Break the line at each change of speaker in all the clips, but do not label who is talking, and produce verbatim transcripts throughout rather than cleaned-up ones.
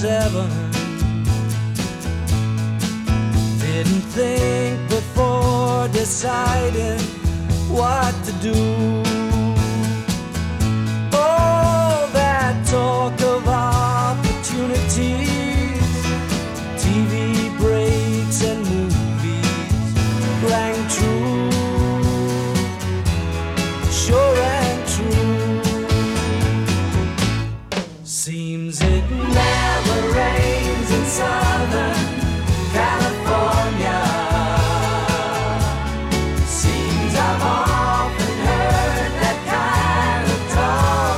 seven. Didn't think before deciding what to do. All that talk of opportunities, T V breaks and movies rang true, sure and true. Seems it never rains in Southern California. Seems I've often heard that kind of talk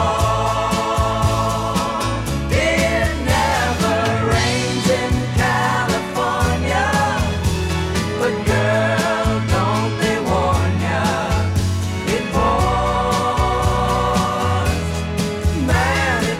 before. It never rains in California, but girl, don't they warn ya, it pours, man, it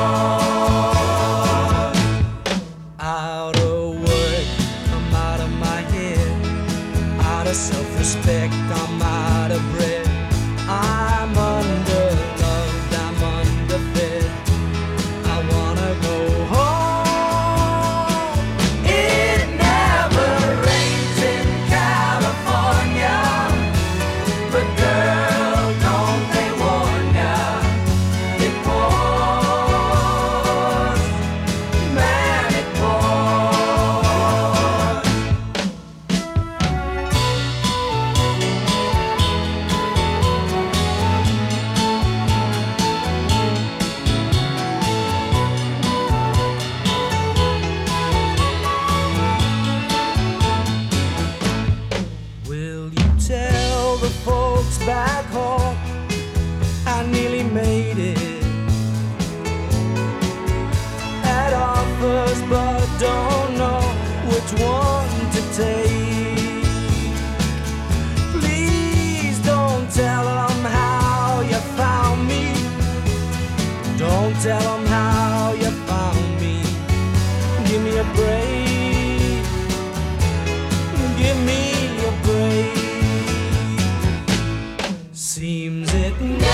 pours. Out of work, I'm out of my head. Out of self-respect, I'm out of bread. I'm underloved, I'm underfed. I wanna go home. It never rains in California, but girl, don't they warn ya, it pours, man, it pours. Will you tell the folks back home I nearly made it? Had offers but don't know which one to take. Please don't tell them how you found me. Don't tell them how you found me. Give me a break. Give me a break. Seems it